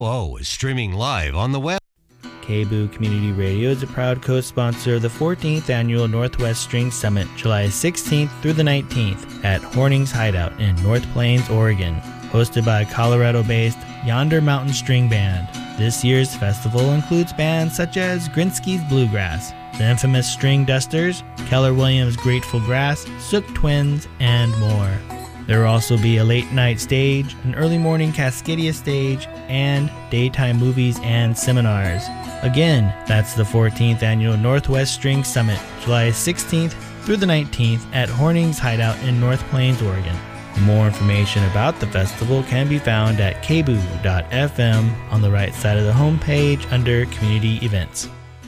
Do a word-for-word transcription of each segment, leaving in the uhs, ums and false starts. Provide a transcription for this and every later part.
Whoa is streaming live on the web. K B O O Community Radio is a proud co-sponsor of the fourteenth Annual Northwest String Summit, July sixteenth through the nineteenth at Horning's Hideout in North Plains, Oregon. Hosted by Colorado-based Yonder Mountain String Band. This year's festival includes bands such as Grinsky's Bluegrass, the infamous String Dusters, Keller Williams' Grateful Grass, Sook Twins, and more. There will also be a late-night stage, an early-morning Cascadia stage, and daytime movies and seminars. Again, that's the fourteenth Annual Northwest String Summit, July sixteenth through the nineteenth at Horning's Hideout in North Plains, Oregon. More information about the festival can be found at k b o o dot f m on the right side of the homepage under Community Events.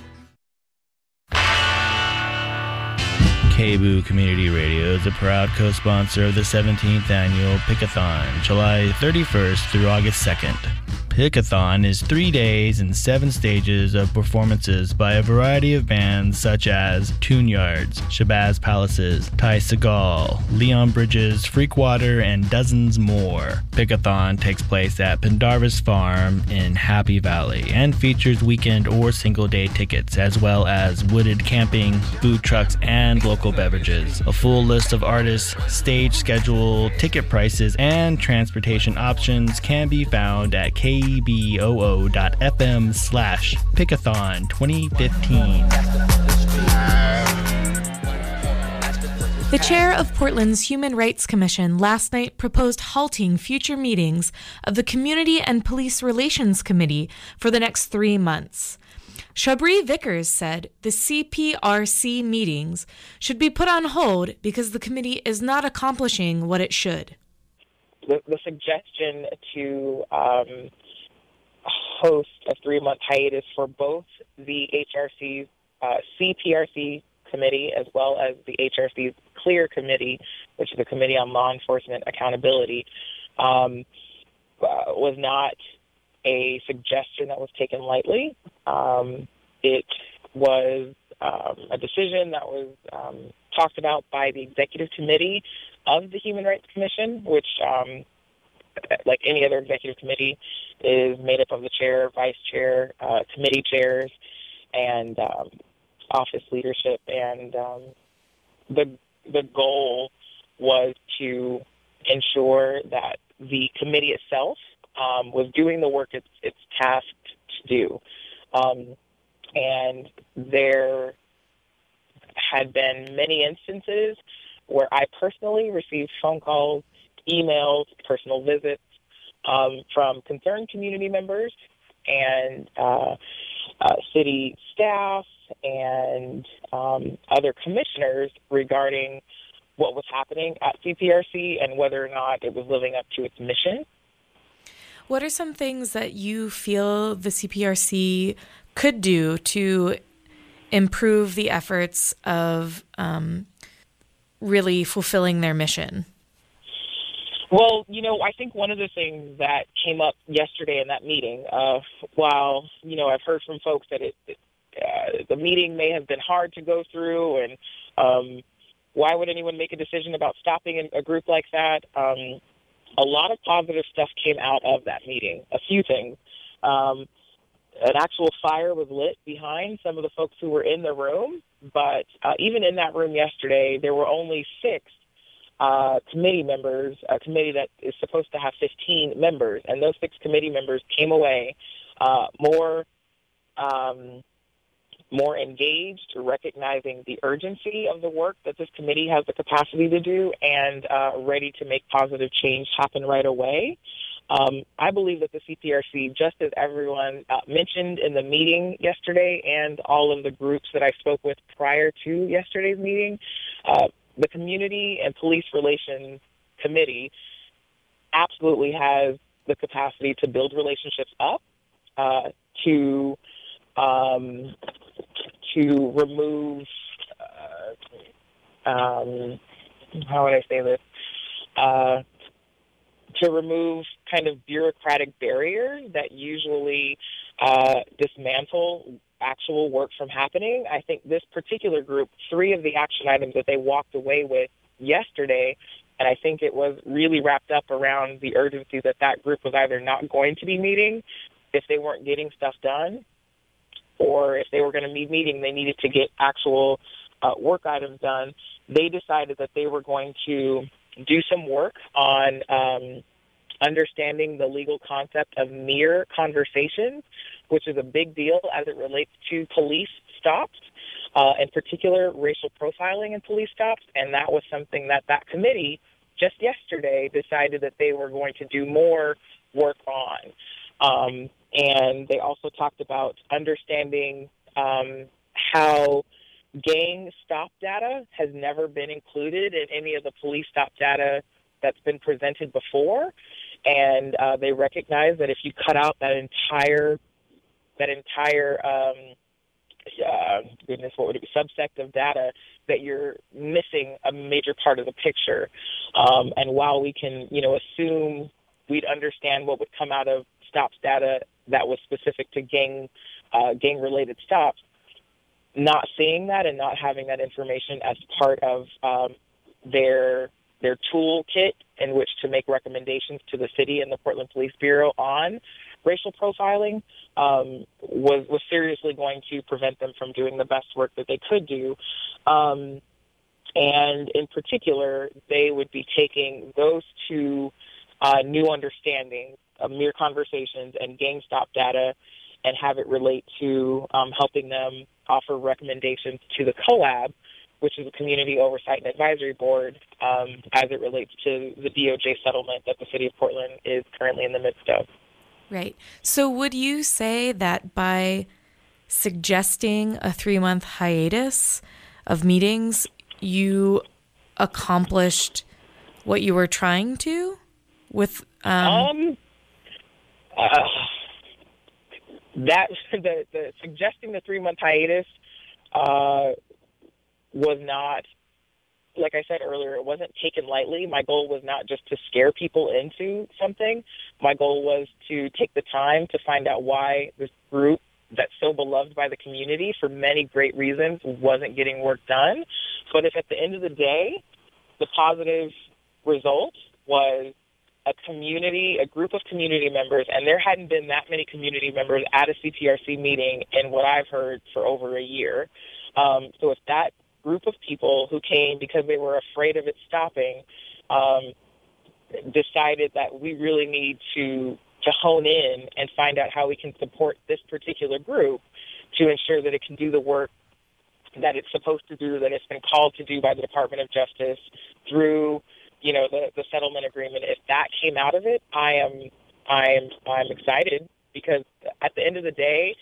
K B O O Community Radio is a proud co-sponsor of the seventeenth Annual Pickathon, July thirty-first through August second. Pickathon is three days and seven stages of performances by a variety of bands such as Tune-Yards, Shabazz Palaces, Ty Segall, Leon Bridges, Freakwater, and dozens more. Pickathon takes place at Pendarvis Farm in Happy Valley and features weekend or single-day tickets as well as wooded camping, food trucks, and local beverages. A full list of artists, stage schedule, ticket prices, and transportation options can be found at k b o o dot f m slash Pickathon twenty fifteen. The chair of Portland's Human Rights Commission last night proposed halting future meetings of the Community and Police Relations Committee for the next three months. Shabri Vickers said the C P R C meetings should be put on hold because the committee is not accomplishing what it should. The, the suggestion to um, host a three-month hiatus for both the H R C's uh, C P R C committee as well as the H R C's CLEAR committee, which is the Committee on Law Enforcement Accountability, um, uh, was not a suggestion that was taken lightly. Um, it was um, a decision that was um, talked about by the Executive Committee of the Human Rights Commission, which, um, like any other executive committee, is made up of the chair, vice chair, uh, committee chairs, and um, office leadership. And um, the the goal was to ensure that the committee itself um, was doing the work it's, it's tasked to do. Um, and there had been many instances where I personally received phone calls, emails, personal visits um, from concerned community members and uh, uh, city staff and um, other commissioners regarding what was happening at C P R C and whether or not it was living up to its mission. What are some things that you feel the C P R C could do to improve the efforts of um, really fulfilling their mission? Well, you know, I think one of the things that came up yesterday in that meeting, uh, while, you know, I've heard from folks that it, it uh, the meeting may have been hard to go through and um, why would anyone make a decision about stopping a group like that? Um, a lot of positive stuff came out of that meeting, a few things. Um, an actual fire was lit behind some of the folks who were in the room, but uh, even in that room yesterday, there were only six uh, committee members, a committee that is supposed to have fifteen members, and those six committee members came away uh, more um, more engaged, recognizing the urgency of the work that this committee has the capacity to do, and uh, ready to make positive change happen right away. Um, I believe that the C P R C, just as everyone uh, mentioned in the meeting yesterday and all of the groups that I spoke with prior to yesterday's meeting, uh, the Community and Police Relations Committee absolutely has the capacity to build relationships up, uh, to um, to remove, uh, um, how would I say this, uh, to remove kind of bureaucratic barriers that usually uh, dismantle actual work from happening. I think this particular group, three of the action items that they walked away with yesterday, and I think it was really wrapped up around the urgency that that group was either not going to be meeting if they weren't getting stuff done, or if they were going to be meeting, they needed to get actual uh, work items done, they decided that they were going to do some work on um, understanding the legal concept of mere conversations, which is a big deal as it relates to police stops, uh, in particular racial profiling in police stops. And that was something that that committee just yesterday decided that they were going to do more work on. Um, and they also talked about understanding um, how gang stop data has never been included in any of the police stop data that's been presented before. And uh, they recognize that if you cut out that entire, that entire, um, uh, goodness, what would it be, subsect of data, that you're missing a major part of the picture. Um, and while we can, you know, assume we'd understand what would come out of stops data that was specific to gang, uh, gang-related stops, not seeing that and not having that information as part of um, their their toolkit in which to make recommendations to the city and the Portland Police Bureau on racial profiling um, was was seriously going to prevent them from doing the best work that they could do. Um, and in particular, they would be taking those two uh, new understandings of mere conversations and gang stop data and have it relate to um, helping them offer recommendations to the COAB, which is a Community Oversight and Advisory Board, um, as it relates to the D O J settlement that the city of Portland is currently in the midst of. Right. So would you say that by suggesting a three-month hiatus of meetings, you accomplished what you were trying to with... Um, um uh, that the, the suggesting the three-month hiatus uh, was not, like I said earlier, it wasn't taken lightly. My goal was not just to scare people into something. My goal was to take the time to find out why this group that's so beloved by the community for many great reasons wasn't getting work done. But if at the end of the day, the positive result was a community, a group of community members, and there hadn't been that many community members at a C P R C meeting in what I've heard for over a year. Um, so if that group of people who came because they were afraid of it stopping um, decided that we really need to to hone in and find out how we can support this particular group to ensure that it can do the work that it's supposed to do, that it's been called to do by the Department of Justice through, you know, the, the settlement agreement. If that came out of it, I am, I am, I'm excited, because at the end of the day,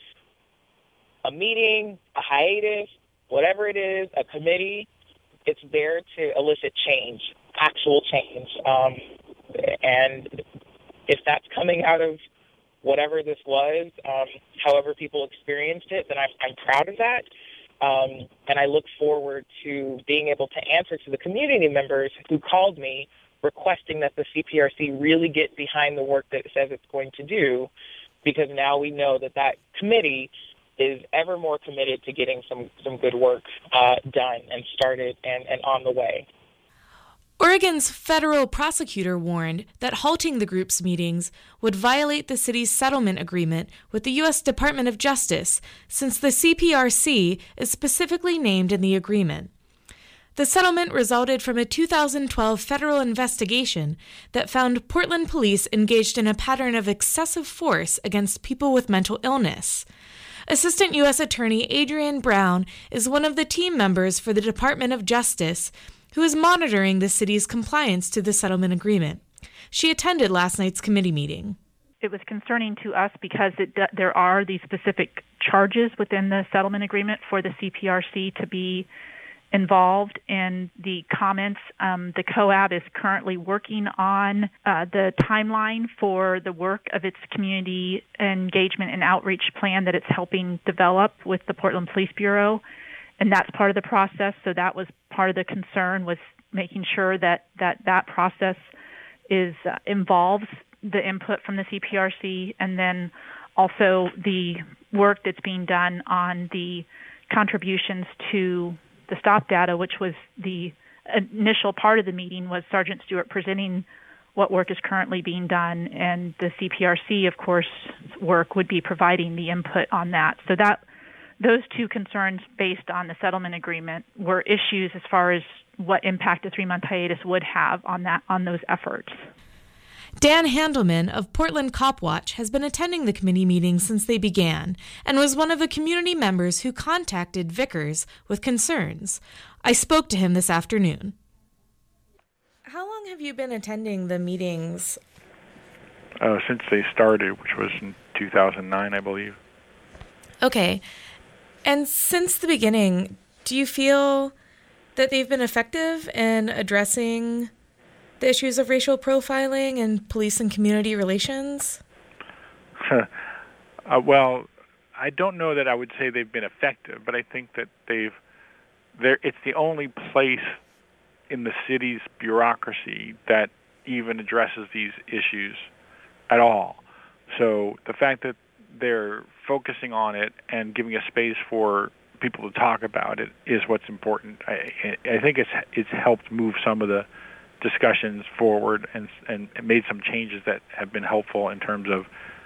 a meeting, a hiatus, whatever it is, a committee, it's there to elicit change, actual change. Um, and if that's coming out of whatever this was, um, however people experienced it, then I'm, I'm proud of that. Um, and I look forward to being able to answer to the community members who called me requesting that the C P R C really get behind the work that it says it's going to do, because now we know that that committee is ever more committed to getting some, some good work uh, done and started and, and on the way. Oregon's federal prosecutor warned that halting the group's meetings would violate the city's settlement agreement with the U S Department of Justice, since the C P R C is specifically named in the agreement. The settlement resulted from a two thousand twelve federal investigation that found Portland police engaged in a pattern of excessive force against people with mental illness. Assistant U S Attorney Adrienne Brown is one of the team members for the Department of Justice who is monitoring the city's compliance to the settlement agreement. She attended last night's committee meeting. It was concerning to us because it, there are these specific charges within the settlement agreement for the C P R C to be involved in the comments. Um, the COAB is currently working on uh, the timeline for the work of its community engagement and outreach plan that it's helping develop with the Portland Police Bureau. And that's part of the process. So that was part of the concern, was making sure that that, that process is uh, involves the input from the C P R C, and then also the work that's being done on the contributions to the stop data, which was the initial part of the meeting, was Sergeant Stewart presenting what work is currently being done, and the C P R C, of course, work would be providing the input on that. So that those two concerns based on the settlement agreement were issues as far as what impact a three-month hiatus would have on that on those efforts. Dan Handelman of Portland Cop Watch has been attending the committee meetings since they began and was one of the community members who contacted Vickers with concerns. I spoke to him this afternoon. How long have you been attending the meetings? Uh, since they started, which was in two thousand nine, I believe. Okay. And since the beginning, do you feel that they've been effective in addressing the issues of racial profiling and police and community relations? uh, well, I don't know that I would say they've been effective, but I think that they've. They're, it's the only place in the city's bureaucracy that even addresses these issues at all. So the fact that they're focusing on it and giving a space for people to talk about it is what's important. I, I think it's it's helped move some of the discussions forward and and made some changes that have been helpful in terms of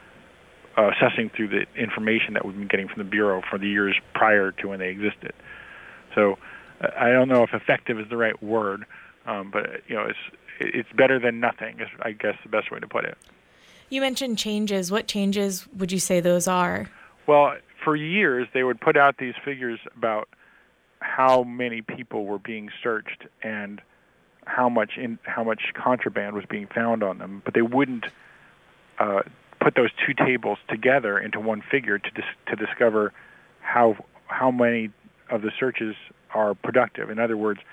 uh, assessing through the information that we've been getting from the Bureau for the years prior to when they existed. So I don't know if effective is the right word, um, but you know, it's it's better than nothing is, I guess, the best way to put it. You mentioned changes. What changes would you say those are? Well, for years they would put out these figures about how many people were being searched and how much in how much contraband was being found on them, but they wouldn't uh, put those two tables together into one figure to dis- to discover how how many of the searches are productive. In other words,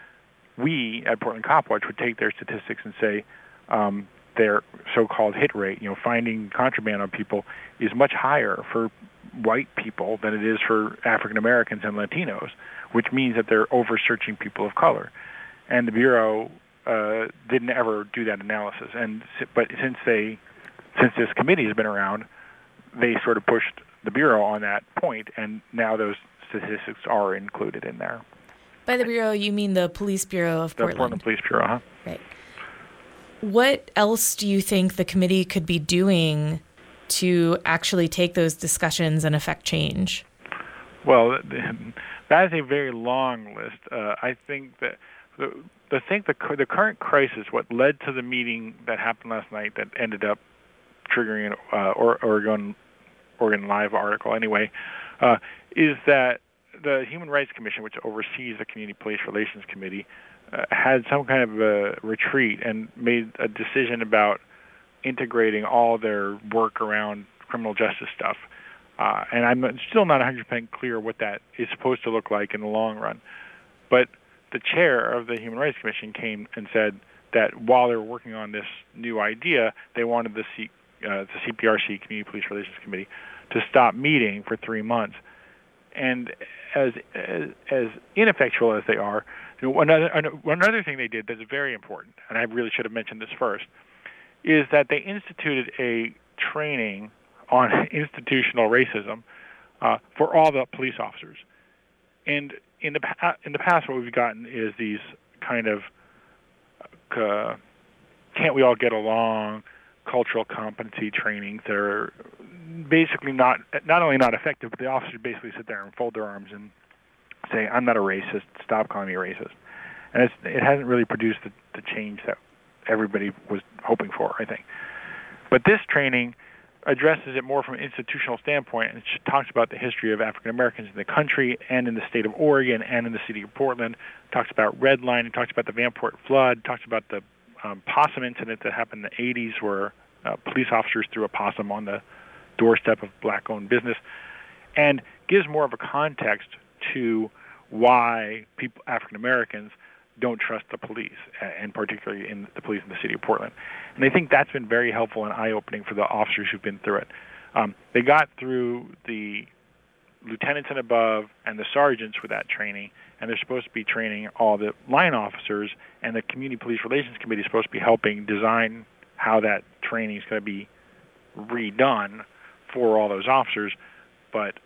we at Portland Cop Watch would take their statistics and say um, their so-called hit rate, you know, finding contraband on people, is much higher for white people than it is for African Americans and Latinos, which means that they're over-searching people of color. And the Bureau uh, didn't ever do that analysis. And but since they, since this committee has been around, they sort of pushed the Bureau on that point, and now those statistics are included in there. By the Bureau, you mean the Police Bureau of the Portland? The Portland Police Bureau, huh? Right. What else do you think the committee could be doing to actually take those discussions and affect change? Well, that is a very long list. Uh, I think that the, the thing, the, the current crisis, what led to the meeting that happened last night that ended up triggering an uh, Oregon, Oregon Live article anyway, uh, is that the Human Rights Commission, which oversees the Community Police Relations Committee, uh, had some kind of a retreat and made a decision about integrating all their work around criminal justice stuff. Uh, and I'm still not one hundred percent clear what that is supposed to look like in the long run. But the chair of the Human Rights Commission came and said that while they were working on this new idea, they wanted the, C, uh, the C P R C, Community Police Relations Committee, to stop meeting for three months. And as as, as ineffectual as they are, you know, another another thing they did that's very important, and I really should have mentioned this first, is that they instituted a training on institutional racism uh, for all the police officers. And in the pa- in the past, what we've gotten is these kind of uh, can't we all get along, cultural competency trainings that are basically not not only not effective, but the officers basically sit there and fold their arms and say, "I'm not a racist. Stop calling me racist." And it's, it hasn't really produced the, the change that everybody was hoping for, I think. But this training addresses it more from an institutional standpoint, and it talks about the history of African Americans in the country and in the state of Oregon and in the city of Portland. It talks about redlining, it talks about the Vanport flood, it talks about the um, possum incident that happened in the eighties where uh, police officers threw a possum on the doorstep of black-owned business, and gives more of a context to why people, African Americans, don't trust the police, and particularly in the police in the city of Portland. And I think that's been very helpful and eye-opening for the officers who've been through it. Um, they got through the lieutenants and above and the sergeants with that training, and they're supposed to be training all the line officers, and the Community Police Relations Committee is supposed to be helping design how that training is going to be redone for all those officers. But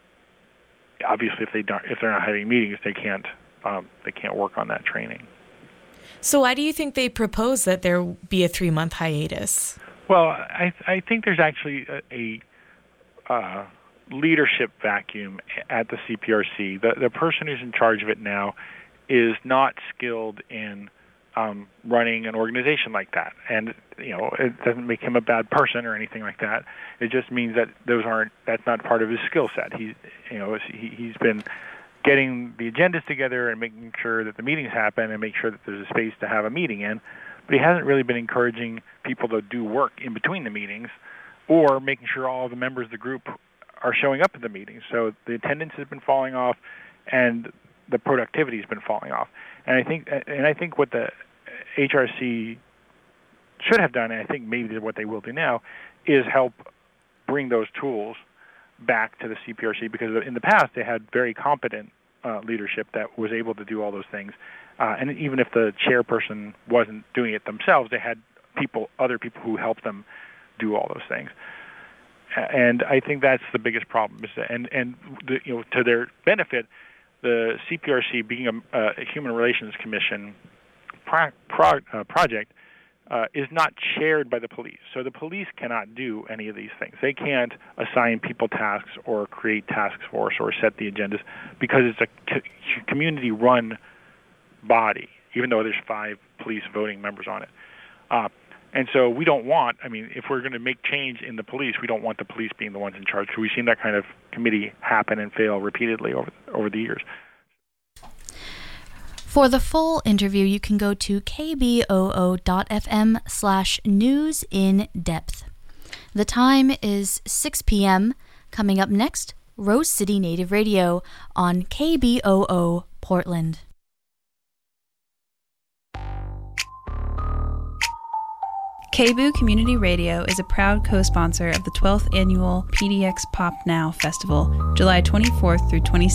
obviously, if they don't, if they're not having meetings, they can't um, they can't work on that training. So why do you think they propose that there be a three-month hiatus? Well, I I think there's actually a, a uh, leadership vacuum at the C P R C. The the person who's in charge of it now is not skilled in um, running an organization like that, and you know it doesn't make him a bad person or anything like that. It just means that those aren't that's not part of his skill set. He you know he, he's been getting the agendas together and making sure that the meetings happen and make sure that there's a space to have a meeting in, but he hasn't really been encouraging people to do work in between the meetings or making sure all the members of the group are showing up at the meetings. So the attendance has been falling off and the productivity has been falling off. And I think and I think what the H R C should have done, and I think maybe what they will do now, is help bring those tools back to the C P R C, because in the past they had very competent uh, leadership that was able to do all those things. Uh, and even if the chairperson wasn't doing it themselves, they had people, other people who helped them do all those things. And I think that's the biggest problem. Is that, and and the, you know, to their benefit, the C P R C, being a, a Human Relations Commission pro, pro, uh, project, uh, is not chaired by the police. So the police cannot do any of these things. They can't assign people tasks or create task force or set the agendas, because it's a co- community-run body, even though there's five police voting members on it. Uh, and so we don't want, I mean, if we're going to make change in the police, we don't want the police being the ones in charge. So we've seen that kind of committee happen and fail repeatedly over over the years. For the full interview, you can go to kboo.fm slash news in depth. The time is six p.m. Coming up next, Rose City Native Radio on K B O O Portland. K B O O Community Radio is a proud co-sponsor of the twelfth Annual P D X Pop Now Festival, July twenty-fourth through twenty-sixth.